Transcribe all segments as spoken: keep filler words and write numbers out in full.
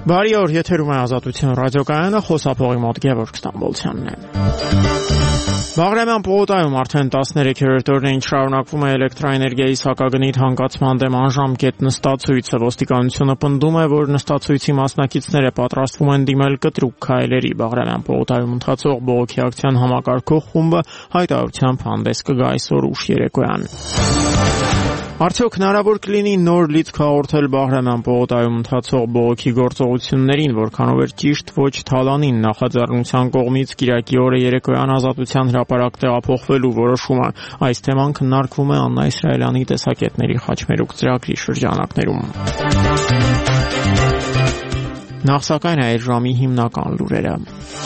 Բարի օր, եթերում է Ազատության ռադիոկայանը, խոսափողի մոտ Գևորգ Ստամբոլցյանն է։ Բաղրամյան պողոտայում արդեն տասներեքերորդ օրն է ինչ շարունակվում է էլեկտրաէներգիայի սակագնի թանկացման դեմ անժամկետ նստածույցը։ Ոստիկանությունը պնդում է, որ նստածույցի մասնակիցները պատրաստվում են դիմել կտրուկ քայլերի։ Բաղրամյան պողոտայում ընթացող բողոքի ակցիան համակարգող խումբը հայտարարությամբ հանդես կգա այսօր ուշ երեկոյան։ Արդյոք հնարավոր կլինի նոր լիցք հաղորդել Բաղրամյան պողոտայում ընթացող բողոքի գործողություններին, որքանով էր ճիշտ ոչ թալանին նախաձեռնության կողմից կիրակի օրը երեկոյան Ազատության հրապարակ տեղափոխվելու որոշումը։ Այս թեման քննարկվում է Աննա Իսրայելյանի տեսակետների խաչմերուկ ծրագրի շրջանակներում։ Նախ սակայն այդ ժամի հիմնական լուրերը։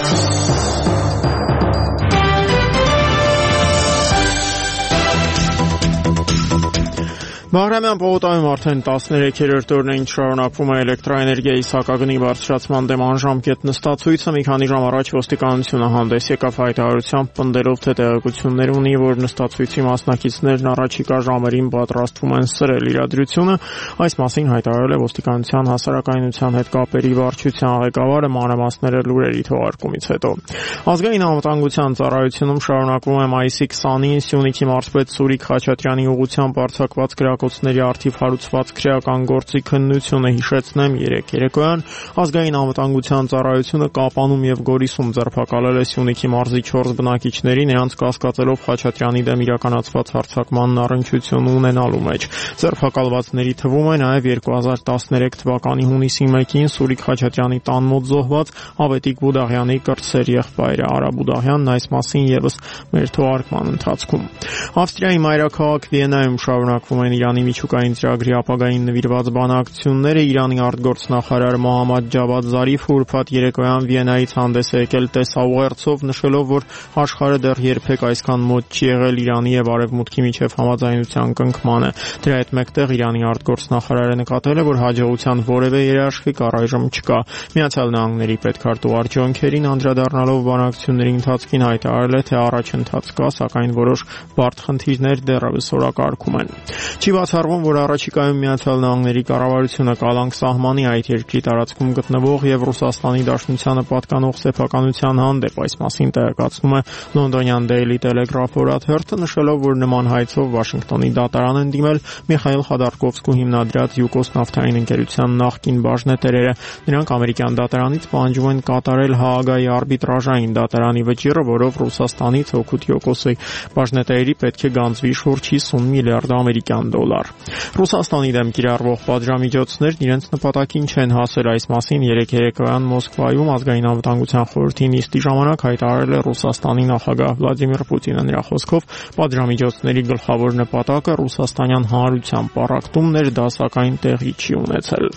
Բաղրամյան պողոտայում արդեն տասներեքերորդ օրն է ինչ շարունակվում է էլեկտրաէներգիայի սակագնի բարձրացման դեմ անժամկետ նստածույցը։ Մի քանի ժամ առաջ ոստիկանությունը հանդես եկավ հայտարարությամբ, պնդելով, թե տեղեկություններ ունի, որ նստածույցի մասնակիցներն առաջիկա ժամերին պատրաստվում են սրել իրադրությունը։ Այս մասին հայտարարել է ոստիկանության հասարակայնության հետ կապերի վարչության ղեկավարը մանրամասները լուրերի թողարկումից հետո։ Ազգային անվտանգության ծառայությունում շարունակվում է մայիսի քսանին Սյունիքի մարզպետ Սուրիկ Խաչատրյանի ուղղությամբ արձակված կրակոցների արդիվ հարուցված քրեական գործի քննությունը։ Հիշեցնեմ, երեք երեկոյան ազգային անվտանգության ծառայությունը Կապանում եւ Գորիսում ձերբակալել է Սյունիքի մարզի չորս բնակիչների, նրանց կասկածելով Խաչատրյանի դեմ իրականացված հարձակման առնչություն ունենալու մեջ։ Ձերբակալվածների թվում է նաեւ երկու հազար տասներեք թվականի հունիսի մեկին Սուրիկ Խաչատրյանի տան մոտ զոհված Ավետիք Բուդաղյանի կրտսեր եղբայրը Արա Բուդաղյանն, այս մասին եւս մեր թողարկման ընթացքում։ Ավստրիայի մայրաքաղաք Վիեննայում շարունակվում են Իրանի միջուկային ծրագրի ապագային նվիրված բանակցությունները։ Իրանի արտգործնախարար Մոհամմադ Ջավադ Զարիֆը ուրբաթ երեկոյան Վիեննայից հանդես է եկել տեսաուղերձով, նշելով, որ աշխարհը դեռ երբեք այսքան մոտ չի եղել Իրանի եւ Արևմուտքի միջև համաձայնության կնքմանը։ Դրա հետ մեկտեղ Իրանի արտգործնախարարը նկատել է, որ հաջողության որևէ երաշխիք առայժմ չկա։ Միացյալ Նահանգների պետքարտուղար Ջոն Քերին անդրադառնալով բանակցությունների ընթացքին հայտարարել է, թե առաջընթաց կա, սակայն որոշ բարդ խնդիրներ դեռևս օրակարգում են։ Չի բացառվում, որ առաջիկայում Միացյալ Նահանգների կառավարությունը կալանք սահմանի այդ երկրի տարածքում գտնվող եւ Ռուսաստանի Դաշնությանը պատկանող սեփականության հանդեպ։ Այս մասին տեղեկացնում է լոնդոնյան Daily Telegraph օրաթերթը, նշելով, որ նման հայցով Վաշինգտոնի դատարան են դիմել Միխայիլ Խոդորկովսկու հիմնադրած Յուկոս նավթային ընկերության նախկին բաժնետերերը։ Նրանք ամերիկյան դատարանից պահանջում են կատարել Հաագայի արբիտրաժային դատարանի վճիռը, որով Ռուսաստանից օգուտ Յուկոսի բաժնետերերի պետք է գանձվի շուրջ հիսուն միլիարդ ամերիկյան դոլար։ Ռուսաստանի դեմ կիրառվող պատժամիջոցներն իրենց նպատակին չեն հասել։ Այս մասին երեք երեկոյան Մոսկվայում ազգային անվտանգության խորհրդի նիստի ժամանակ հայտարարել է Ռուսաստանի նախագահ Վլադիմիր Պուտինը։ Նրա խոսքով պատժամիջոցների գլխավոր նպատակը ռուսաստանյան հանրության պառակտումն էր, դա սակայն տեղի չի ունեցել։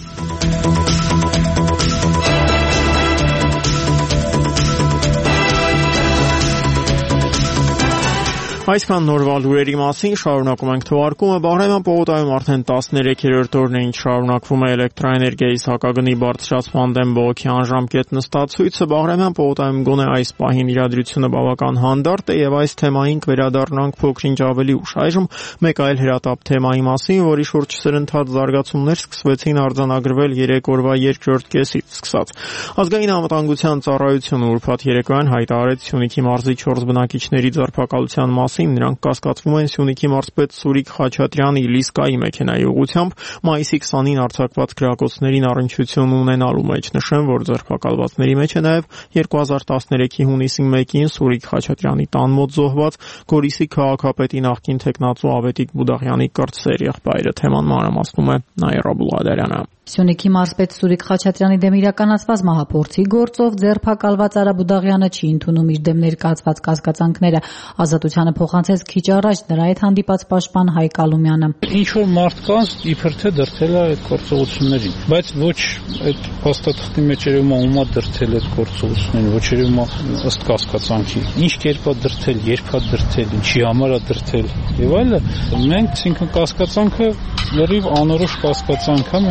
Այսքան նորվա լուրերի մասին շարունակում ենք թողարկումը։ Բաղրամյան պողոտայում արդեն տասներեքերորդ օրն է ինչ շարունակվում է էլեկտրաէներգիայի սակագնի բարձրացման դեմ բողոքի անժամկետ նստածույցը։ Բաղրամյան պողոտայում գոնե այս պահին իրադրությունը բավական հանդարտ է եւ այս թեմային կվերադառնանք փոքրինչ ավելի ուշ։ Այժմ մեկ այլ հրատապ թեմայի մասին, որի շուրջ սրընթաց զարգացումներ սկսվեցին արձանագրվել երեք օրվա երկրորդ կեսից սկսած։ Ազգային անվտանգության ծառայությունը ուրբաթ երեկոյան հայտարարեց Սյունիքի մարզի չորս բնակիչների ձերբակալության մասին։ Նրանք կասկածվում են Սյունիքի մարզպետ Սուրիկ Խաչատրյանի Լիսկայի մեքենայի ուղղությամբ մայիսի քսանին արձակված կրակոցներին առնչություն ունենալու մեջ։ Նշեմ, որ ձերբակալվածների մեջ է նաև երկու հազար տասներեքի հունիսի մեկին Սուրիկ Խաչատրյանի տան մոտ զոհված Գորիսի քաղաքապետի նախկին թեկնածու Ավետիք Բուդաղյանի կրտսեր եղբայրը։ Թեման մանրամասնում է Նաիրա Բուլղադարյանը։ Սյունիքի մարզպետ Սուրիկ Խաչատրյանի դեմ իրականացված մահափորձի գործով ձերբակալված Արա Բուդաղյանը չի ընդունում իր դեմ ներկայացված կասկածանքները։ Ազատությանը փոխանցեց քիչ առաջ նրա հետ հանդիպած պաշտպան Հայկ Ալումյանը։ Ինչ որ մարդկանց իբր թե դրթել է այդ գործողություններին, բայց ոչ այդ փաստաթղթի մեջ երևում է ումա դրթել այդ գործողություններին, ոչ երևում է ըստ կասկածանքի։ Ինչ կերպ է դրթել, երբ է դրթել, ինչի համար է դրթել եւ այլը։ Մենք, այսինքն կասկածանքը լրիվ անորոշ կասկածանք է, մենք էլ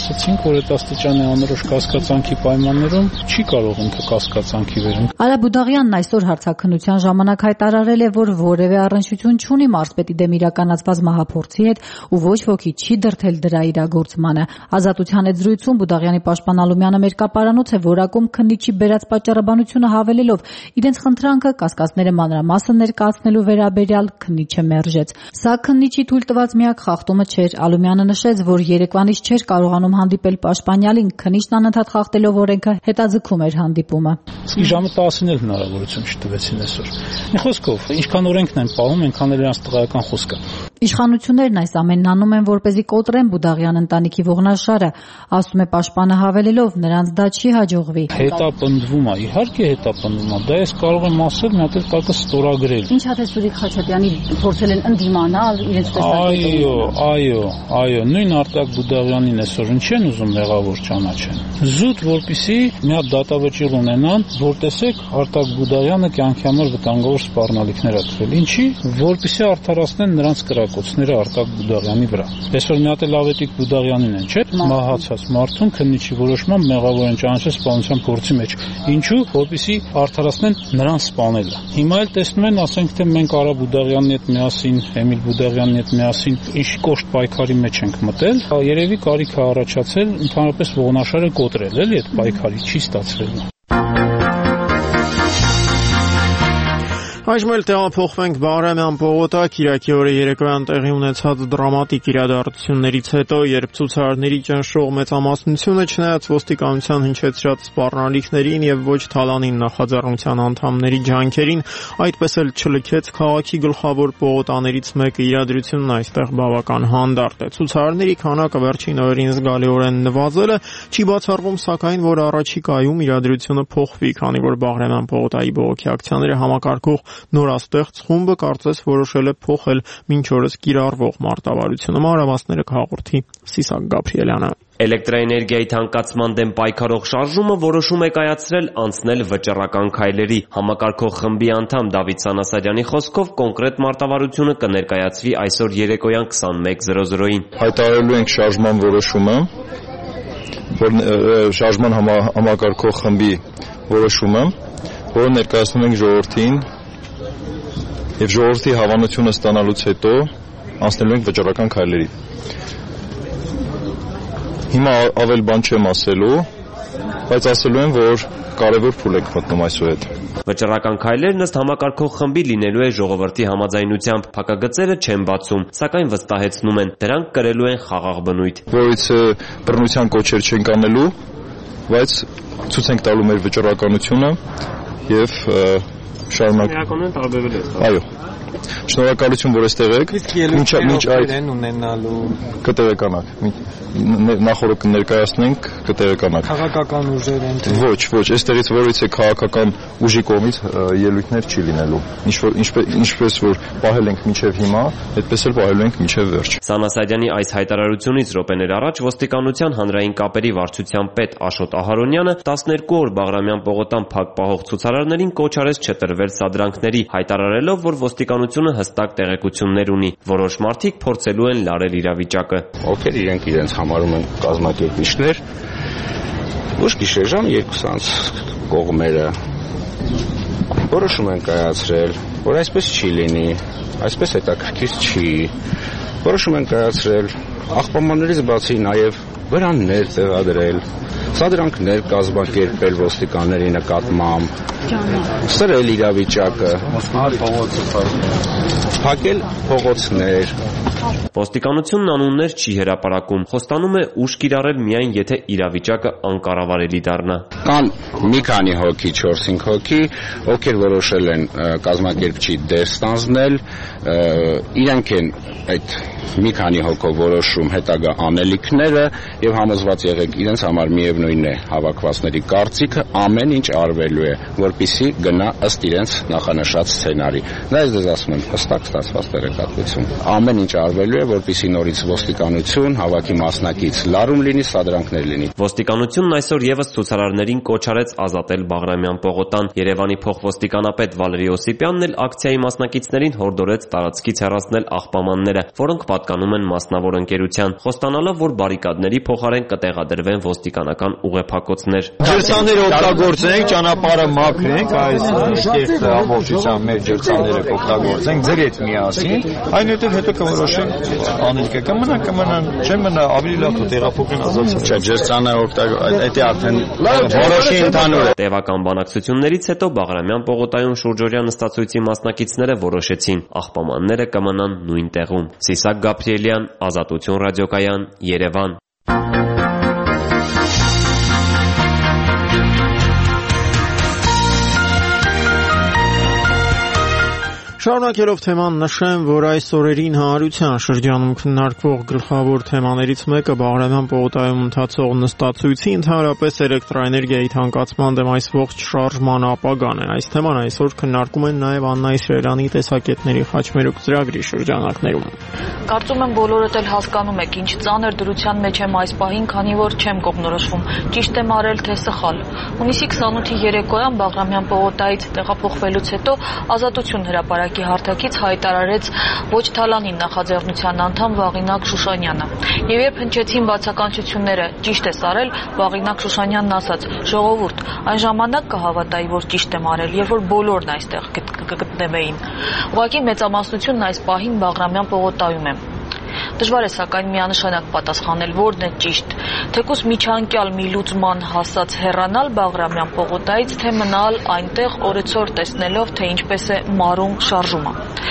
ասացինք, որ այդ աստիճանի անորոշ կասկածանքի պայմաններում չի կարող ինքը կասկածանքի վերում։ Արա Բուդաղյանն այսօր հարցաքննության ժամանակ հայտարարել է, որ որևէ առնչություն չունի մարզպետի դեմ իրականացված մահափորձի հետ ու ոչ ոքի չի դրդել դրա իրագործմանը։ Ազատության հետ զրույցում Բուդաղյանի պաշտպան Ալումյանը մերկապարանոց է որակում քննիչի բերած պատճառաբանությունը հավելելով իրենց խնդրանքը կասկածները մանրամասն ներկայացնելու վերաբերյալ քննիչը մերժեց։ Սա քննիչի թույլ տված միակ խախտումը չէր։ Ալումյանը նշեց, որ երեկվանից չէր կարողանում հանդիպել պաշտպանյալին, քննիչն անընդհատ խախտելով օրենքը հետաձգում էր հանդիպումը։ Իսկ ժամը տասին էլ հնարավորություն չտվեցին այսօր։ Մի խոսքով, ինչքան օրենքն են պահում, այնքան էլ իրանց տղայական խոսքը։ Իշխանություններն այս ամենն անում են, որպեսզի կոտրեն Բուդաղյան ընտանիքի ողնաշարը, ասում է պաշտպանը հավելելով, նրանց դա չի հաջողվի։ Հետապնդվում է, իհարկե հետապնդվում է, դա ես կարող եմ ասել, մի հատ էլ կակը ստորագրել։ Ինչ հատ է Սուրիկ Խաչատրյանի փորձել են ընդդիմանալ իրենց տեսակետով։ Այո, այո, այո, նույն Արտակ Բուդաղյանին այսօր ինչ են ուզում մեղավոր ճանաչեն։ Զուտ որպեսի մի հատ դատավճիռ ունենան, որ տեսեք Արտակ Բուդաղյանը կյանքի համար վտանգավոր սպառնալիքներ ա տվել։ Ինչի, որպեսի արդարացնեն նրանց կրակոցները Արտակ Բուդաղյանի վրա։ Այսօր մի հատ էլ Ավետիք Բուդաղյանին են, չէ՞, մահացած մարդուն քննիչի որոշմամբ մեղավոր են ճանաչել սպանության փորձի մեջ։ Ինչու, որպեսի արդարացնեն նրան սպանելը։ Հիմա էլ տեսնում են, ասենք թե մենք Արա Բուդաղյանի հետ միասին, Էմիլ Բուդաղյանի հետ միասին ինչ կոշտ պայքարի մեջ ենք մտել, երևի կարիք է առաջացել ընդհանրապես ողնաշարը կոտրել, էլի այդ պայքարի չի ստացվել։ Այժմ էլ տեղափոխվենք Բաղրամյան պողոտա, Կիրակի օրը երեկոյան տեղի ունեցած դրամատիկ իրադարձություններից հետո, երբ ցուցարարների ճնշող մեծամասնությունը չնայած ոստիկանության հնչեցրած սպառնալիքներին եւ ոչ թալանին նախաձեռնության անդամների ջանքերին, այդպես էլ չլքեց քաղաքի գլխավոր պողոտաներից մեկը, իրադրությունն այստեղ բավական հանդարտ է։ Ցուցարարների քանակը վերջին օրերին զգալիորեն նվազել է, չի բացառվում սակայն, որ առաջիկայում իրադրությունը փոխվի, քանի որ Բաղրամյան պողոտայի բողոքի ակցիաները համակարգող նորաստեղծ խումբը կարծես որոշել է փոխել մինչ օրս կիրառվող մարտավարությունը։ Մանրամասները կհաղորդի Սիսակ Գաբրիելյանը։ Էլեկտրաէներգիայի թանկացման դեմ պայքարող շարժումը որոշում է կայացրել անցնել վճռական քայլերի։ Համակարգող խմբի անդամ Դավիթ Սանասարյանի խոսքով կոնկրետ մարտավարությունը կներկայացվի այսօր երեկոյան քսանմեկ զրո զրոյին։ Հայտարարելու ենք շարժման որոշումը, որ շարժման համակարգող խմբի որոշումը, որը ներկայացնում ենք ժողովրդին եւ ժողովրդի հավանությունը ստանալուց հետո անցնելու ենք վճռական քայլերի։ Հիմա ավել բան չեմ ասելու, բայց ասելու եմ, որ կարևոր փուլ եք մտնում այսուհետ։ Վճռական քայլերն ըստ համակարգող խմբի լինելու է ժողովրդի համաձայնությամբ, փակագծերը չեն բացում, սակայն վստահեցնում են, դրանք կրելու են խաղաղ բնույթ։ Որից բռնության կոչեր չենք անելու, բայց ցույց ենք տալու մեր վճռականությունը եւ շարունակ Իրականում տարբերվել է։ Այո։ Շնորհակալություն, որ այստեղ եք։ Մինչ մինչ այդ ունենալու կտեղեկանաք։ Նախորդ կներկայացնենք, կտեղեկանաք։ Քաղաքական ուժեր են։ Ոչ, ոչ, այստեղից որից է քաղաքական ուժի կողմից ելույթներ չի լինելու։ Ինչպես որ պահել ենք մինչև հիմա, այդպես էլ պահելու ենք մինչև վերջ։ Սանասարյանի այս հայտարարությունից րոպեներ առաջ ոստիկանության հանրային կապերի վարչության պետ Աշոտ Ահարոնյանը տասներկու օր Բաղրամյան պողոտան փակ պահող ցուցարարներին կոչ արեց չտրվել սադրանքների, հայտարարելով, որ ոստիկանությունը հստակ տեղեկություններ ունի։ Որոշ մարդիկ փորձելու են լարել իրավիճակը։ Ովքեր իրենք իրենց համարում են կազմակերպիչներ, ուշ գիշեր ժամ երկուսանց կողմերը որոշում են կայացրել, որ այսպես չի լինի, այսպես հետաքրքիր չի։ Որոշում են կայացրել աղբամաններից բացի նաև վրաններ տեղադրել, սադրանքներ կազմակերպել ոստիկանների նկատմամբ, սրել իրավիճակը, փակել փողոցներ։ Ոստիկանությունն անուններ չի հրապարակում, խոստանում է ուժ կիրառել միայն եթե իրավիճակը անկառավարելի դառնա։ Կան մի քանի հոգի, չորս-հինգ հոգի, ովքեր որոշել են կազմակերպչի դեր ստանձնել, իրենք են այդ մի քանի հոգով որոշում հետագա անելիքները եւ համոզված եղեք իրենց համար միևնույն միևնույն է հավաքվածների կարծիքը, ամեն ինչ արվելու է, որպեսզի գնա ըստ իրենց նախանշած սցենարի։ Դա ես դες ասում եմ, հստակ ստացված տեղեկատվություն։ Ամեն ինչ արվելու է, որպեսզի նորից ոստիկանություն, հավաքի մասնակից լարում լինի, սադրանքներ լինի։ Ոստիկանությունն այսօր եւս ցուցարարներին կոչ արեց ազատել Բաղրամյան պողոտան։ Երևանի փոխոստիկանապետ Վալերի Օսիպյանն էլ ակցիայի մասնակիցներին հորդորեց տարածքից հեռացնել աղբամանները, որոնք պատկանում են մասնավոր ընկերության, խոստանալով, որ բարիկադների փոխարեն կտեղադրվեն ոստիկանական ուղեփակոցներ։ Ջրցանները օգտագործենք, ճանապարհը մաքրենք, այս կերտ ամբողջությամբ մեր ջրցանները օգտագործենք, ձեր հետ միասին, այնուհետև հետո կորոշենք անելիքը կմնա, կմնան, չմնա, ավելի լավ է տեղափոխեն ազատել։ Չէ, ջրցանը օգտագործել, դա արդեն որոշի ընդհանուր է։ Տևական բանակցություններից հետո Բաղրամյան պողոտայում շուրջօրյա նստածույցի մասնակիցները որոշեցին, աղբամանները կմնան նույն տեղում։ Սիսակ Գաբրիելյան, Ազատություն ռադիոկայան, Երևան։ Շարունակելով թեման նշեմ, որ այս օրերին հանրության շրջանում քննարկվող գլխավոր թեմաներից մեկը Բաղրամյան պողոտայում ընթացող նստածույցի ընդհանրապես էլեկտրոէներգիայի թանկացման դեմ այս ողջ շարժման ապագան է։ Այս թեման այսօր քննարկում են նաև Աննա Իսրայելյանի տեսակետների խաչմերուկ ծրագրի շրջանակներում։ Կարծում եմ բոլորդ էլ հասկանում եք, ինչ ծանր դրության մեջ եմ այս պահին, քանի որ չեմ կողմնորոշվում, ճիշտ եմ արել թե սխալ։ Հունիսի քսանութի երեկոյան Բաղրամյան պողոտայից տեղափոխվելուց հետո Ազատություն հրապարակի հարթակից հայտարարեց ոչ թալանի նախաձեռնության անդամ Վաղինակ Շուշանյանը։ Եվ երբ հնչեցին բացականչությունները, ճիշտ ես արել, Վաղինակ Շուշանյանն ասաց. «Ժողովուրդ, այն ժամանակ կհավատայի, որ ճիշտ եմ արել, երբ որ բոլորն այստեղ կգտնվեին»։ Ուղղակի մեծամասնությունն այս պահին Բաղրամյան պողոտայում է։ Դժվար է սակայն միանշանակ պատասխանել, որն է ճիշտ, թեկուզ միջանկյալ մի լուծման հասած հեռանալ Բաղրամյան պողոտայից, թե մնալ այնտեղ օրեցօր տեսնելով, թե ինչպես է մարում շարժումը։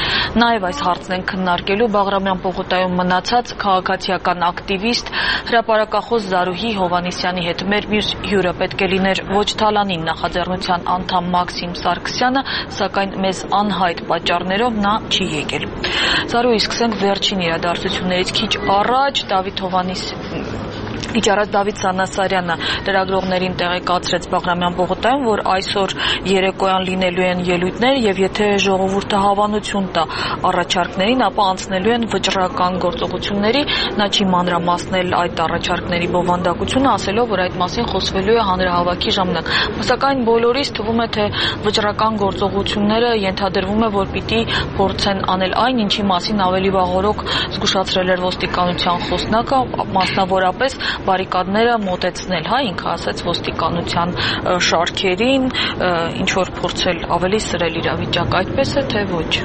Նաև այս հարցն են քննարկելու Բաղրամյան պողոտայում մնացած քաղաքացիական ակտիվիստ, հրապարակախոս Զարուհի Հովհաննիսյանի հետ մեր մյուս հյուրը պետք է լիներ ոչ թալանին նախաձեռնության անդամ Մաքսիմ Սարգսյանը, սակայն մեզ անհայտ պատճառներով նա չի եկել։ Զարուհի, սկսենք վերջին իրադարձություններից քիչ առաջ Դավիթ Հովհաննիսյանը Քիչ առաջ Դավիթ Սանասարյանը լրագրողներին տեղեկացրեց Բաղրամյան պողոտայում, որ այսօր երեկոյան լինելու են ելույթներ եւ եթե ժողովուրդը հավանություն տա առաջարկներին, ապա անցնելու են վճռական գործողությունների։ Նա չի մանրամասնել այդ առաջարկների բովանդակությունը, ասելով, որ այդ մասին խոսվելու է հանրահավաքի ժամանակ։ Սակայն բոլորիս թվում է, թե վճռական գործողությունները ենթադրվում է, որ պիտի փորձեն անել այն, ինչի մասին ավելի վաղօրոք զգուշացրել էր ոստիկանության խոսնակը, մասնավորապես բարիկադները մոտեցնել, հա, ինքը ասաց ոստիկանության շարքերին, ինչ որ փորձել ավելի սրել իրավիճակ, այդպես է թե ոչ։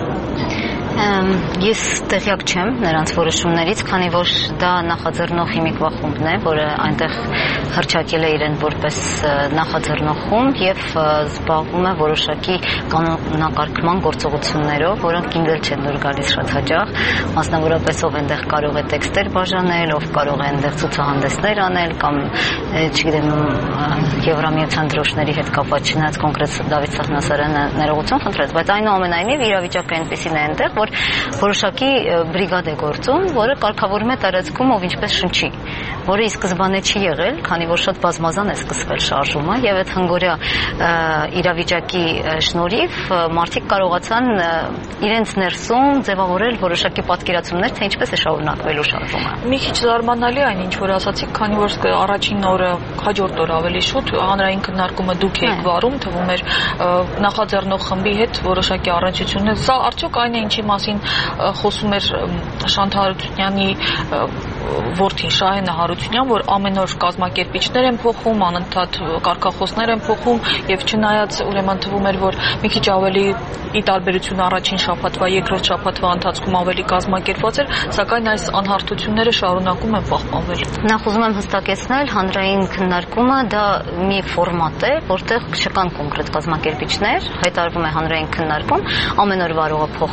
Ես տեղյակ չեմ նրանց որոշումներից, քանի որ դա նախաձեռնող հիմիկվա խումբն է, որը այնտեղ հռչակել է իրեն որպես նախաձեռնող խումբ եւ զբաղվում է որոշակի կանոնակարգման գործողություններով, որոնք ինձ չեն դուր գալիս շատ հաճախ, մասնավորապես ով այնտեղ կարող է տեքստեր բաժանել, ով կարող է այնտեղ ցուցահանդեսներ անել կամ չգիտեմ Եվրամիության դրոշների հետ կապված չնայած կոնկրետ Դավիթ Սանասարյանը ներողություն խնդրեց, բայց այնուամենայնիվ իրավիճակը այնպեսին է այնտեղ, որ որոշակի բրիգադ է գործում, որը կարգավորում է տարածքում ով ինչպես շնչի, որը ի սկզբանե չի եղել, քանի որ շատ բազմազան է սկսվել շարժումը եւ այդ հնգորյա իրավիճակի շնորհիվ մարդիկ կարողացան իրենց ներսում ձևավորել որոշակի պատկերացումներ, թե ինչպես է շարունակվելու շարժումը։ Մի քիչ զարմանալի այն, ինչ որ ասացիք, քանի որ առաջին օրը, հաջորդ օրը ավելի շուտ հանրային քննարկումը դուք եք վարում, թվում էր նախաձեռնող խմբի հետ որոշակի առնչություններ։ Սա արդյոք այն է, ինչի մասին խոսում էր Շանթ Հարությունյանի որդին Շահենը Հարությունյան, որ ամեն օր կազմակերպիչներ են փոխում, անընդհատ կարգախոսներ են փոխում եւ չնայած ուրեմն թվում էր, որ մի քիչ ավելի ի տարբերություն առաջին շաբաթվա, երկրորդ շաբաթվա ընթացքում ավելի կազմակերպված էր, սակայն այս անհարթությունները շարունակում են պահպանվել։ Նախ ուզում եմ հստակեցնել, հանրային քննարկումը դա մի ֆորմատ է, որտեղ չկան կոնկրետ կազմակերպիչներ, հայտարարվում է հանրային քննարկում, ամեն օր վարողը փոխվում է,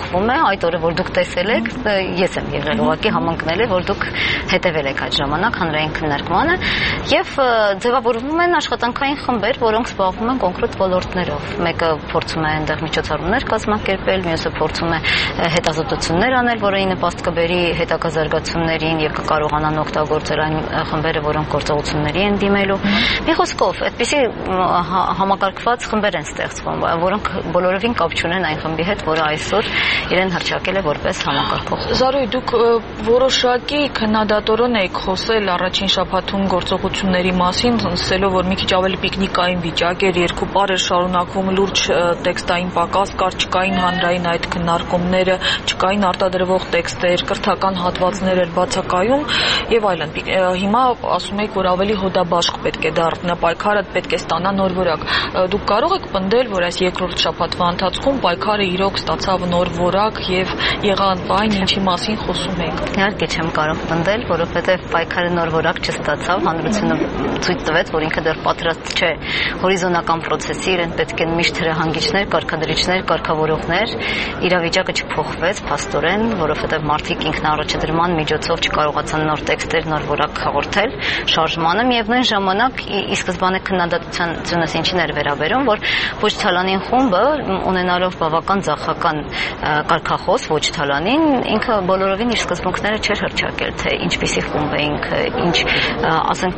այդ օրը որ դուք տեսել եք, ես եմ եղել ուղղակի համընկնել է, որ դուք հետևել եք այդ ժամանակ հանրային քննարկմանը եւ ձևավորվում են աշխատանքային խմբեր, որոնք զբաղվում են կոնկրետ ոլորտներով։ Մեկը փորձում է այնտեղ միջոցառումներ կազմակերպել, մյուսը փորձում է հետազոտություններ անել, որը նպաստ կբերի հետագա զարգացումներին եւ կկարողանան օգտագործել այն խմբերը, որոնք գործողությունների են դիմելու։ Մի խոսքով, այդպիսի համակարգված խմբեր են ստեղծվում, որոնք բոլորովին կապ չունեն այն խմբի հետ, որը այսօր իրեն հռչակել է որպես համակարգող։ Զարուհի, դուք որոշակի քննադատորեն եք խոսել առաջին շաբաթում գործողությունների մասին, ասելով, որ մի քիչ ավելի պիկնիկային վիճակ էր, երկու պար էր շարունակվում, լուրջ տեքստային պակաս կար, չկային հանրային այդ քննարկումները, չկային արտադրվող տեքստեր, կրթական հատվածներ էր բացակայում եւ այլն։ Հիմա ասում եք, որ ավելի հոդաբաշխ պետք է դառնա, պայքարը պետք է ստանա նոր որակ։ Դուք կարող եք պնդել, որ այս երկրորդ շաբաթվա ընթացքում պայքարը իրոք ստացավ նոր որակ եւ եղավ այն, ինչի մասին խոսում եք։ Իհարկե չեմ կարող պնդել, որովհետեւ պայքարը նոր որակ չստացավ, հանրությունը ցույց տվեց, որ ինքը դեռ պատրաստ չէ հորիզոնական process-ի, իրեն պետք են միշտ հրահանգիչներ, կարգադրիչներ, կարգավորողներ, իրավիճակը չփոխվեց փաստորեն, որովհետեւ մարդիկ ինքնաառաջադրման միջոցով չկարողացան նոր տեքստեր, նոր որակ հաղորդել շարժմանը, միևնույն ժամանակ ի սկզբանե քննադատությունս ինչին էր վերաբերում, որ ոչ Թալանին խումբը ունենալով բավական ձախական կարգախոս, ոչ Թալանին, ինքը բոլորովին իր սկզբունքները չէր հռչակել, թե ինչպիսի խումբ է ինքը, ինչ ասենք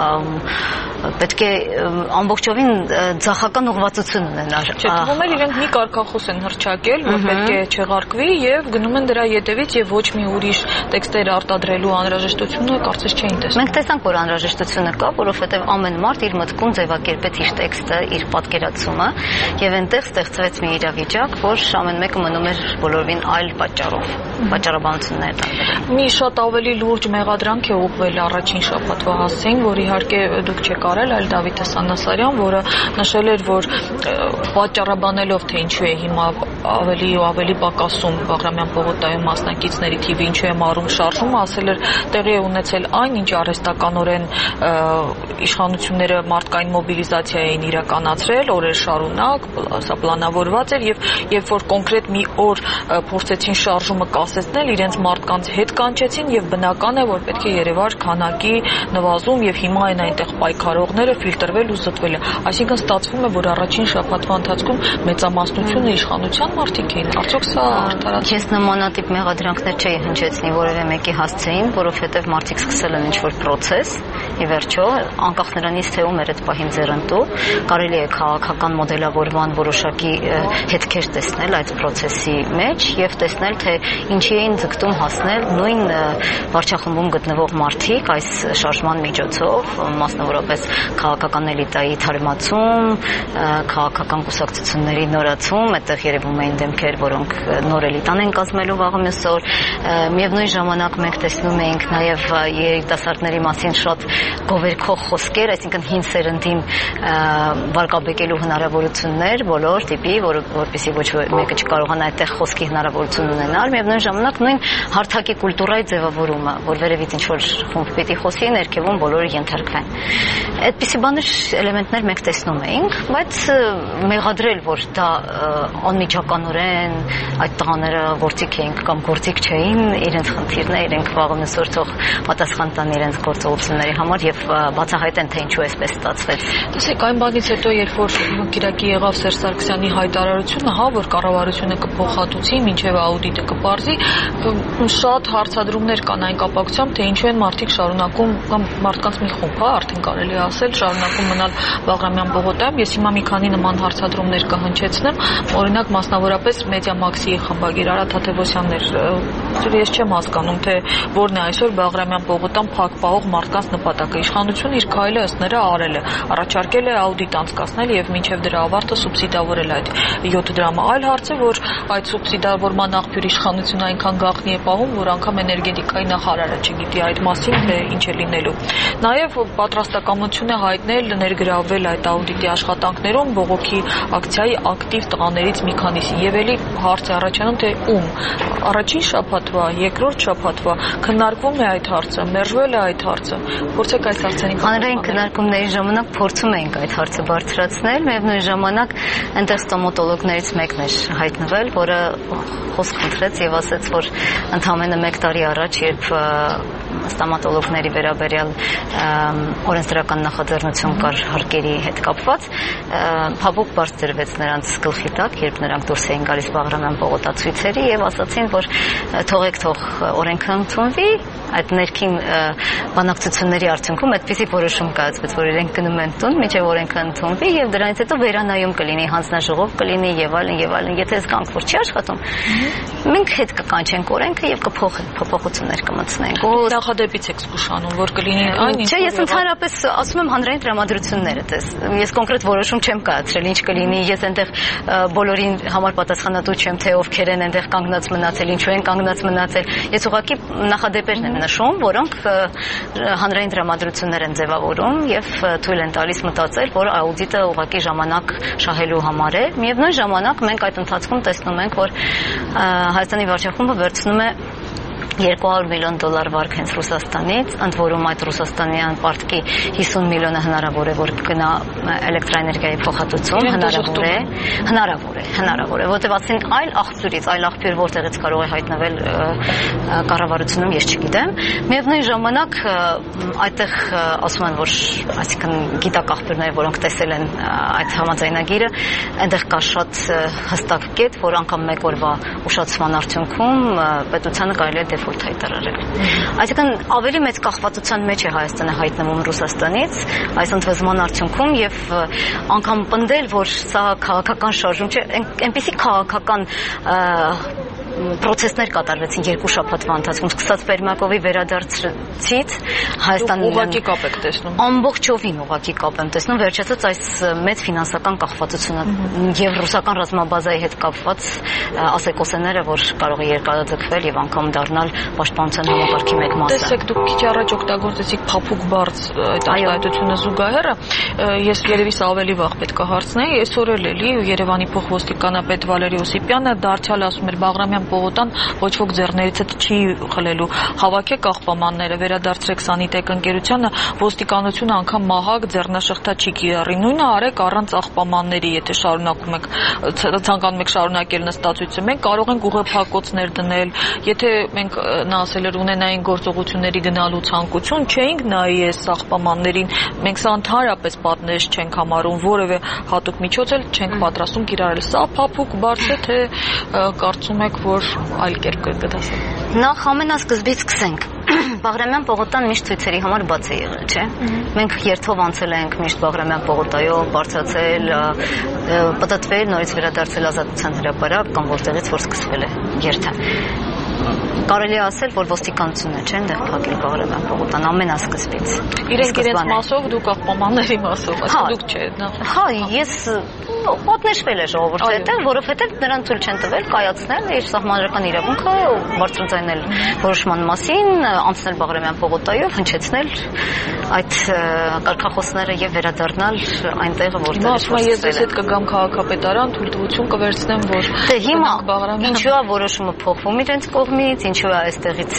պետք է ամբողջովին ձախական ուղղվածություն ունենար։ Չէ, թվում է իրենք մի կարգախոս են հռչակել, որ պետք է չեղարկվի եւ գնում են դրա յետևից եւ ոչ մի ուրիշ տեքստեր արտադրելու անհրաժեշտությունը կարծես չէին տեսնում։ Մենք տեսանք, որ անհրաժեշտությունը կա, որովհետեւ ամեն մարդ իր մտքում ձևակերպեց իր տեքստը, իր պատկերացումը եւ այնտեղ ստեղծվեց մի իրավիճակ, որ ամեն մեկը մնում էր բոլորովին այլ պատճառով, պատճառաբանություններ տարբեր։ Մի շատ ավելի լուրջ մեղադրանք է ուղղվել առաջին շաբաթվա հասցեին, որ իհարկե դուք չեք արել, այլ Դավիթ Սանասարյան, որը նշել էր, որ պատճառաբանելով, թե ինչու է հիմա ավելի ու ավելի պակասում Բաղրամյան պողոտայում մասնակիցների թիվը, ինչու է մարում շարժումը, ասել էր, տեղի է ունեցել այն, ինչ արհեստականորեն իշխանությունները մարդկային մոբիլիզացիա էին իրականացրել օրեր շարունակ, սա պլանավորված էր եւ երբ որ կոնկրետ մի օր փորձեցին շարժումը կասեցնել, իրենց մարդկանց հետ կանչեցին եւ բնական է, որ պետք է երևար քանակի նվազում եւ հիմա այն այնտեղ պայքարողները ֆիլտրվել ու զտվել է։ Այսինքն ստացվում է, որ առաջին շաբաթվա ընթացքում մեծամասնությունը իշխանության մարդիկ էին։ Արդյոք սա արդարացի։ Ես նմանատիպ մեղադրանքներ չէի հնչեցնի որևէ մեկի հասցեին, որովհետեւ մարդիկ սկսել են ինչ-որ process, ի վերջո, անկախ նրանից թե ում էր այդ պահին ձեռնտու, կարելի է քաղաքական մոդելավորման որոշակի հետքեր տեսնել այդ process-ի մեջ եւ տեսնել, թե ինչի էին ձգտում հասնել նույն վարչախմբում գտնվող մարդիկ այս շարժման միջոցով, մասնավորապես քաղաքական էլիտայի թարմացում, քաղաքական կուսակցությունների նորացում, այդտեղ երևում էին դեմքեր, որոնք նոր էլիտան են կազմելու վաղը մյուս օր։ Միևնույն ժամանակ մենք տեսնում էինք նաև երիտասարդների մասին շատ գովերքող խոսքեր, այսինքն հին սերնդին վարկաբեկելու հնարավորություններ բոլոր տիպի, որ որպեսզի ոչ մեկը չկարողանա այդտեղ խոսքի հնարավորություն ունենալ, միևնույն ժամանակ նույն հարթակի կուլտուրայի ձևավորումը, որ վերևից ինչ որ խումբ պիտի խոսի, ներքևում բոլորը ենթարկվեն։ Այդպիսի բաներ, էլեմենտներ մենք տեսնում էինք, բայց մեղադրել, որ դա անմիջականորեն այդ տղաները գործիք էին կամ գործիք չէին, իրենց խնդիրն է, իրենք վաղը մյուս օր թող պատասխան տան իրենց գործողությունների համար եւ բացահայտեն, թե ինչու էսպես ստացվեց։ Տեսեք, այն բանից հետո, երբ որ Կիրակի եղավ Սերժ Սարգսյանի հայտարարությունը, հա, որ կառավարությունը կփոխհատուցի, մինչեւ աուդիտը կպարզի, շատ հարցադրումներ կան այն կապակցությամբ, թե ինչու են մարդիկ շարունակում կամ մարդկանց մի խումբ, հա, արդեն կարելի է ասել, շարունակում մնալ Բաղրամյան պողոտայում։ Ես հիմա մի քանի նման հարցադրումներ կհնչեցնեմ, օրինակ մասնավորապես Մեդիամաքսի խմբագիր Արա Թադևոսյանն էր, ես չեմ հասկանում, թե որն է այսօր Բաղրամյան պողոտան փակ պահող մարդկանց նպատակը։ Իշխանությունը իր քայլը ըստ նրա արել է, առաջարկել է աուդիտ անցկացնել եւ մինչեւ դրա ավարտը սուբսիդավորել այդ յոթ դրամը։ Այլ հարց է, որ այդ սուբսիդավորման աղբյուր իշխանությունը այնքան գաղտնի է պահում, որ անգամ էներգետիկայի նախարարը չգիտի այդ մասին, թե ինչ է լինելու։ Նաեւ պատրաստակամություն է հայտնել ներգրավել այդ աուդիտի աշխատանքներում բողոքի ակցիայի ակտիվ տղաներից մի քանիսին։ Եվ էլի հարց է առաջանում, թե ում։ Առաջին շաբաթ շաբաթվա, երկրորդ շաբաթվա քննարկվում է այդ հարցը, մերժվել է այդ հարցը։ Փորձեք այս հարցերին հանրային քննարկումների ժամանակ փորձում էինք այդ հարցը բարձրացնել, միևնույն ժամանակ այնտեղ ստոմատոլոգներից մեկն էր հայտնվել, որը խոսք խնդրեց եւ ասաց, որ ընդամենը մեկ տարի առաջ, երբ ստոմատոլոգների վերաբերյալ օրենսդրական նախաձեռնություն կար հարկերի հետ կապված, փափուկ բարձ դրվեց նրանց գլխի տակ, երբ նրանք դուրս էին գալիս Բաղրամյան պողոտացույցերի եւ ասացին, որ թողեք թող օրենքը ընդունվի, այդ ներքին բանակցությունների արդյունքում այդպիսի որոշում կայացվեց, որ իրենք գնում են տուն, մինչև օրենքը ընդունվի եւ դրանից հետո վերանայում կլինի, հանձնաժողով կլինի եւ այլն եւ այլն։ Եթե զգանք, որ չի աշխատում, մենք հետ կկանչենք օրենքը եւ կփոխենք, փոփոխություններ կմտցնենք։ Նախադեպից եք զգուշանում, որ կլինի այն ինչ։ Չէ, ես ընդհանրապես ասում եմ հանրային տրամադրությունները, տես։ Ես կոնկրետ որոշում չեմ կայացրել, ինչ կլինի, ես այնտեղ բոլորին համար պատասխանատու չեմ, թե ովքեր են այնտեղ կանգնած մնացել, ինչու են կանգնած մնացել։ Ես ուղղակի նախադեպերն եմ նշում, որոնք հանրային տրամադրություններ են ձևավորում եւ թույլ են տալիս մտածել, որ աուդիտը ուղղակի ժամանակ շահելու համար է։ Միևնույն ժամանակ մենք այդ ընթացքում տեսնում ենք, որ Հայաստանի վարչախումբը վերցնում է երկու հարյուր միլիոն դոլար վարկ հենց Ռուսաստանից, ընդ որում այդ ռուսաստանյան պարտքի հիսուն միլիոնը հնարավոր է, որ գնա էլեկտրաէներգիայի փոխհատուցում, հնարավոր է, հնարավոր է, հնարավոր է, որտեղ ասեն այլ աղբյուրից, այլ աղբյուր որտեղից կարող է հայտնվել կառավարությունում, ես չգիտեմ։ Միևնույն ժամանակ այդտեղ ասում են, որ այսինքն գիտակ աղբյուրները, որոնք տեսել են այդ համաձայնագիրը, այնտեղ կա շատ հստակ կետ, որ անգամ մեկ օրվա ուշացման արդյունքում պետությանը կարելի է դեֆոլտ հայտարարել։ Այսինքն ավելի մեծ կախվածության մեջ է Հայաստանը հայտնվում Ռուսաստանից այս ընդվզման արդյունքում եւ անգամ պնդել, որ սա քաղաքական շարժում չէ, այնպեսի քաղաքական պրոցեսներ կատարվեցին երկու շաբաթվա ընթացքում, սկսած Պերմակովի վերադարձից Հայաստանին ուղղակի կապ եք տեսնում։ Ամբողջովին ուղղակի կապ եմ տեսնում, վերջացած այս մեծ ֆինանսական կախվածությունը եւ ռուսական ռազմաբազայի հետ կապված ասեկոսեները, որ կարող է երկարաձգվել եւ անգամ դառնալ պաշտպանության համակարգի մեկ մասը։ Տեսեք, դուք քիչ առաջ օգտագործեցիք փափուկ բարձ այդ արտահայտությունը զուգահեռը, ես երևի սա ավելի վաղ պետք է հարցնեի, այսօր էլ էլի Երևանի փոխոստիկանապետ Վալերի Օսիպյանը դարձյալ ասում էր Բաղրամյան պողոտան ոչ ոք ձեռներից չի խլելու, հավաքեք աղբամանները, վերադարձրեք սանիտեկ ընկերությանը, ոստիկանությունը անգամ մահակ ձեռնաշղթա չի կիրառի, նույնը արեք առանց աղբամանների, եթե շարունակում եք ցանկանում եք շարունակել նստածույցը, մենք կարող ենք ուղեփակոցներ դնել, եթե մենք նա ասել էր ունենային գործողությունների գնալու ցանկություն, չէինք նայի այս աղբամաններին, մենք սա ընդհանրապես պատնեշ չենք համարում, որևէ հատուկ միջոց էլ չենք պատրաստում կիրառել, սա փափուկ բարձ է, թե կարծում եք, որ այլ կերպ կդասել։ Նախ ամենասկզբից սկսենք։ Բաղրամյան պողոտան միշտ ցույցերի համար բաց է եղել, չէ՞։ Մենք երթով անցել ենք միշտ Բաղրամյան պողոտայով, բարձրացել, պտտվել, նորից վերադարձել Ազատության հրապարակ կամ որտեղից որ սկսվել է երթը։ Կարելի է ասել, որ ոստիկանությունն է, չէ՞, այնտեղ փակել Բաղրամյան պողոտան ամենասկզբից։ Իրենք իրենց մասով, դուք աղբամանների մասով, այսինքն դուք չէ։ Հա, ես պատնեշվել է ժողովուրդը այդտեղ, որովհետև նրան ցույց չեն տվել կայացնել իր սահմանադրական իրավունքը, բարձրաձայնել որոշման մասին, անցնել Բաղրամյան պողոտայով, հնչեցնել այդ կարգախոսները եւ վերադառնալ այնտեղ, որտեղ ես ես հետ կգամ քաղաքապետարան, թույլտվություն կվերցնեմ, որ դե հիմա ինչու է որոշումը փոխվում իրենց կողմից, ինչու է այստեղից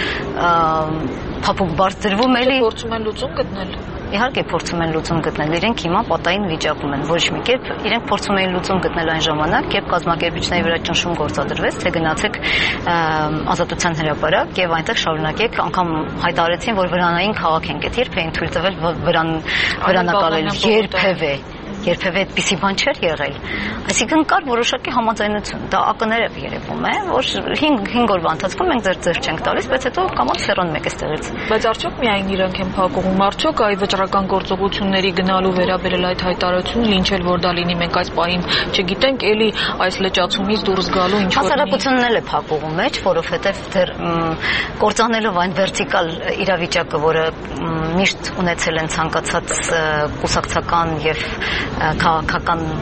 փափուկ բարձ դրվում էլի, փորձում են լուծում գտնել։ Իհարկե փորձում են լուծում գտնել, իրենք հիմա պատային վիճակում են, ոչ մի կերպ իրենք փորձում էին լուծում գտնել այն ժամանակ, երբ կազմակերպիչների վրա ճնշում գործադրվեց, թե գնացեք Ազատության հրապարակ եւ այնտեղ շարունակեք, անգամ հայտարարեցին, որ վրանային քաղաք են գտել, երբ էին թույլ տվել վրան վրանակալել, երբևէ երբևէ այդպիսի բան չէր եղել։ Այսինքն կար որոշակի համաձայնություն։ Դա ակներև երևում է, որ հինգ օրվա ընթացքում մենք ձեր ձեր չենք տալիս, բայց հետո կամաց հեռանում եք այստեղից։ Բայց արդյոք միայն իրանք են փակում, արդյոք այ վճռական գործողությունների գնալու վերաբերել այդ հայտարարությունը, ինչ էլ որ դա լինի, մենք այս պահին չգիտենք, էլի այս լճացումից դուրս գալու ինչ որ հասարակությունն էլ է փակուղու մեջ, որովհետև դեռ կործանելով այն վերտիկալ իրավիճակը, որը միշտ ունեցել են ցանկացած կուսակցական եւ քաղաքական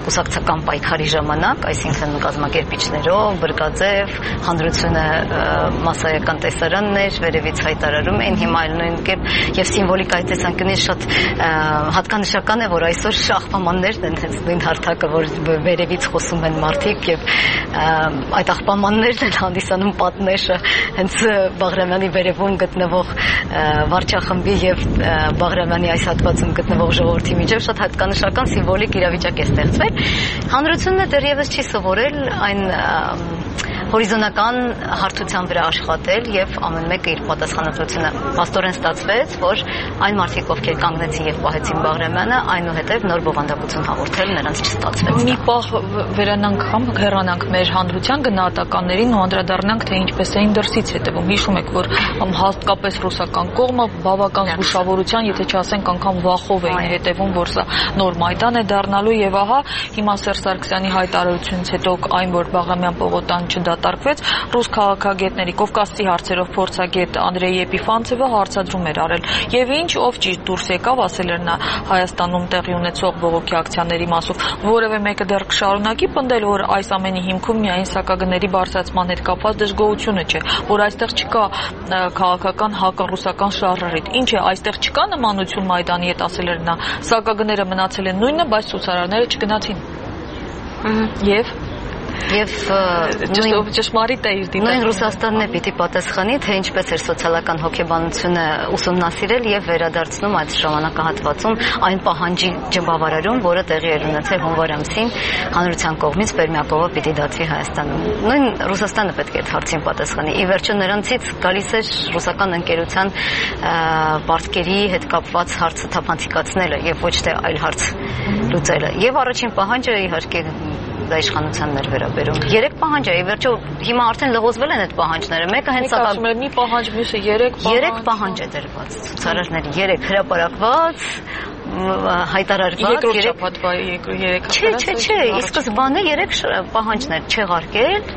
կուսակցական պայքարի ժամանակ, այսինքն կազմակերպիչներով, բրգաձև, հանրությունը մասսայական տեսարաններ վերևից հայտարարում էին, հիմա այլ նույն կերպ եւ սիմվոլիկայի տեսանկյունից շատ հատկանշական է, որ այսօր աղբամաններն են հենց նույն հարթակը, որ վերևից խոսում են մարդիկ եւ այդ աղբամաններն են հանդիսանում պատնեշը հենց Բաղրամյանի վերևում գտնվող վարչախմբի եւ Բաղրամյանի այս հատվածում գտնվող ժողովրդի միջև շատ հատկանշական սիմվոլիկ իրավիճակ է ստեղծվել։ Հանրությունը դեռևս չի սովորել այն հորիզոնական հարթության վրա աշխատել եւ ամեն մեկը իր պատասխանատվությունը աստորեն ստացվեց, որ այն մարդիկ, ովքեր կանգնեցին եւ պահեցին Բաղրամյանը, այնուհետեւ նոր բովանդակություն հաղորդել նրանց չստացվեց։ Մի պահ վերանանք կամ հեռանանք մեր հանրության գնահատականներին ու անդրադառնանք, թե ինչպես էին դրսից հետևում։ Հիշում եք, որ հատկապես ռուսական կողմը բավական զգուշավորության, եթե չասենք անգամ վախով էին հետևում, որ սա նոր Մայդան է դառնալու եւ ահա հիմա Սերժ Սարգսյանի հայտարարությունից հետո այն, որ Բաղրամյան պողոտան չդատարկվեց, ռուս քաղաքագետների Կովկասի հարցերով փորձագետ Անդրեյ Եփիֆանցևը հարցադրում էր արել։ Եվ ինչ ով ճիշտ դուրս եկավ, ասել էր նա Հայաստանում տեղի ունեցող բողոքի ակցիաների մասով, որևէ մեկը դեռ կշարունակի պնդել, որ այս ամենի հիմքում միայն սակագների բարձրացման հետ կապված դժգոհությունը չէ, որ այստեղ չկա քաղաքական հակառուսական շարժարիտ։ Ինչ է, այստեղ չկա նմանություն Մայդանի հետ, ասել էր նա, սակագները մնացել են նույնը, բայց ցուցարարները չգնացին։ Եվ Եվ ճշմարիտ է իր դիտարկումը։ Նույն Ռուսաստանն է պիտի պատասխանի, թե ինչպես էր սոցիալական հոգեբանությունը ուսումնասիրել եւ վերադարձնում այդ ժամանակահատվածում այն պահանջի ջմբավարարում, որը տեղի էր ունեցել հունվար ամսին հանրության կողմից Պերմյակովը պիտի դատվի Հայաստանում։ Նույն Ռուսաստանը պետք է այդ հարցին պատասխանի։ Ի վերջո նրանցից գալիս էր ռուսական ընկերության պարտքերի հետ կապված հարցը թափանցիկացնելը եւ ոչ թե այլ հարց լուծելը։ Եվ առաջին պահանջը իհարկե դա իշխանությանն էր վերաբերում։ Երեք պահանջ է, ի վերջո հիմա արդեն լղոզվել են այդ պահանջները։ Մեկը հենց սա մի պահանջ, մյուսը երեք պահանջ։ Երեք պահանջ է դրված ցուցարարների, երեք հրապարակված, հայտարարված, երեք։ Չէ, չէ, չէ, ի սկզբանե երեք պահանջներ չեղարկել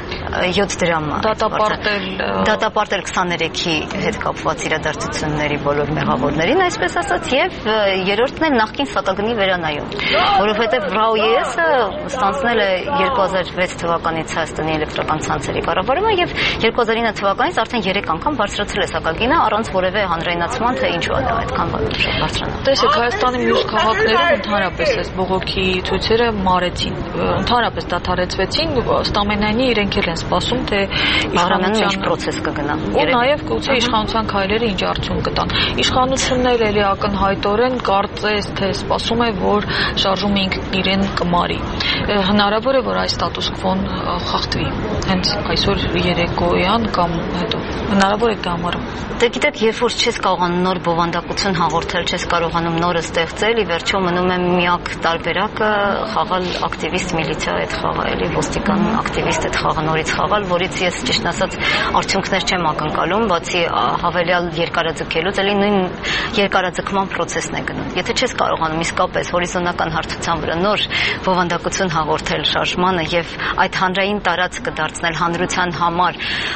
յոթ դրամը դատապարտել դատապարտել քսաներեքի հետ կապված իրադարձությունների բոլոր մեղավորներին, այսպես ասած, եւ երրորդն էլ նախկին սակագնի վերանայում, որովհետեւ ՌԱՕ-ը ստանձնել է երկու հազար վեց թվականից Հայաստանի էլեկտրական ցանցերի կառավարումը եւ երկու հազար ինը թվականից արդեն երեք անգամ բարձրացրել է սակագինը առանց որևէ հանրայնացման, թե ինչու է այդքան բարձրանա։ Տեսեք, Հայաստանի մյուս քաղաքներում ընդհանրապես այս բողոքի ցույցերը մարեցին, ընդհանրապես դադարեցվեցին, ըստ ամենայնի իրենք են սպասում, թե իշխանության ինչ process կգնա։ Ու նաև գուցե իշխանության քայլերը ինչ արդյունք կտան։ Իշխանությունները էլի ակնհայտորեն կարծես թե սպասում է, որ շարժումը ինքն իրեն կմարի։ Հնարավոր է, որ այս ստատուս քվոն խախտվի հենց այսօր երեկոյան կամ հետո։ Հնարավոր է դա համարում։ Դե գիտեք, երբ որ չես կարողանում նոր բովանդակություն հաղորդել, չես կարողանում նորը ստեղծել, ի վերջո մնում է միակ տարբերակը խաղալ ակտիվիստ միլիցիա հետ խաղալ, էլի ոստիկան ակտիվիստ հետ խաղալ, նորից խաղալ, որից ես ճիշտ ասած արդյունքներ չեմ ակնկալում, բացի հավելյալ երկարաձգելուց, էլի նույն երկարաձգման process-ն է գնում։ Եթե չես կարողանում իսկապես հորիզոնական հարթության վրա նոր բովանդակություն հաղորդել շարժմանը եւ այդ հանրային տարածքը դարձնել հանրության համար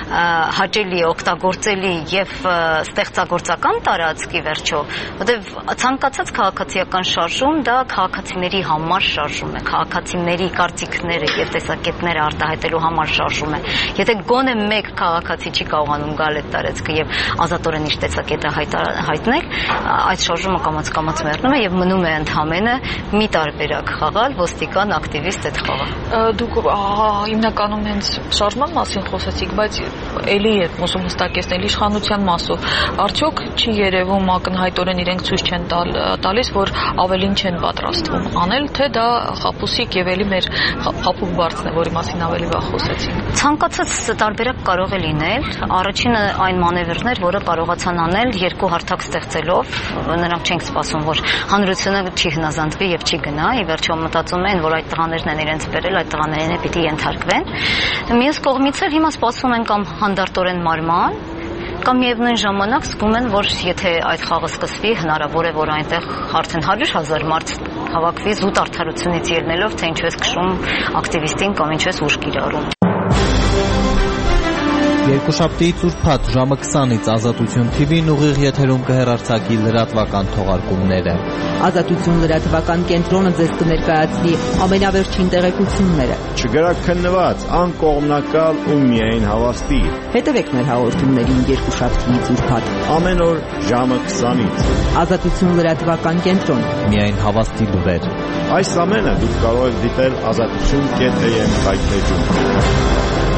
հաճելի, օգտագործելի եւ ստեղծագործական տարածքի վերջո, որտեվ ցանկացած քաղաքացիական շարժում դա քաղաքացիների համար շարժում է, քաղաքացիների կարծիքները եւ տեսակետները արտահայտելու համար շարժում է։ Եթե գոնե մեկ քաղաքացի չի կարողանում գալ այդ տարածքը եւ ազատորեն իր տեսակետը հայտնել, այդ շարժումը կամաց-կամաց մեռնում է եւ մնում է ընդհանրապես մի տարբերակ խաղալ ոստիկան ակտիվիստ հետ խաղալ։ Դուք հիմնականում հենց շարժման մասին խոսեցիք, բայց էլի է ուսում հստակեցնել իշխանության մասով։ Արդյոք չի երևում ակնհայտորեն իրենք ցույց չեն տալիս, որ ավելին չեն պատրաստվում անել, թե դա խապուսիկ եւ էլի մեր խապուկ բարձն է, որի մասին ավելի վաղ խոսեցինք։ Ցանկացած տարբերակ կարող է լինել։ Առաջինը այն մանևրներ, որը կարողացան անել երկու հարթակ ստեղծելով, նրանք չենք սպասում, որ հանրությունը չի հնազանդվի եւ չի գնա, ի վերջո մտածում են, որ այդ տղաներն են իրենց բերել, այդ տղաներին է պիտի ենթարկվեն։ Մյուս կողմից էլ հիմա սպասում են կամ հանդարտորեն մարման, կամ միևնույն ժամանակ զգում են, որ եթե այդ խաղը սկսվի, հնարավոր է, որ այնտեղ արդեն հարյուր հազար մարդ հավաքվի զուտ արդարությունից ելնելով, թե ինչու է քշում ակտիվիստին կամ ինչու է ուժ կիրառում։ Երկուշաբթիից ուրբաթ ժամը քսանից Ազատություն թի վին ուղիղ եթերում կհեռարձակի լրատվական թողարկումները։ Ազատություն լրատվական կենտրոնը ձեզ կներկայացնի ամենավերջին տեղեկությունները։ Չգրակ քննված, անկողմնակալ ու միայն հավաստի։ Հետևեք մեր հաղորդումներին երկուշաբթիից ուրբաթ ամեն օր ժամը քսանից։ Ազատություն լրատվական կենտրոն։ Միայն հավաստի լուրեր։ Այս ամենը դուք կարող եք դիտել ազատություն կետ է եմ հայտնեջում։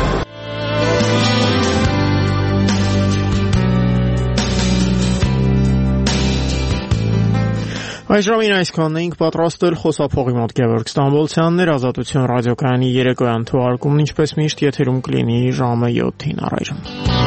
Այս ժամին այսքանն էինք պատրաստել խոսափողի մոտ Գևորգ Ստամբոլցյաններ, Ազատություն ռադիոկայանի երեկոյան թողարկումն ինչպես միշտ եթերում կլինի ժամը յոթին առայժմ։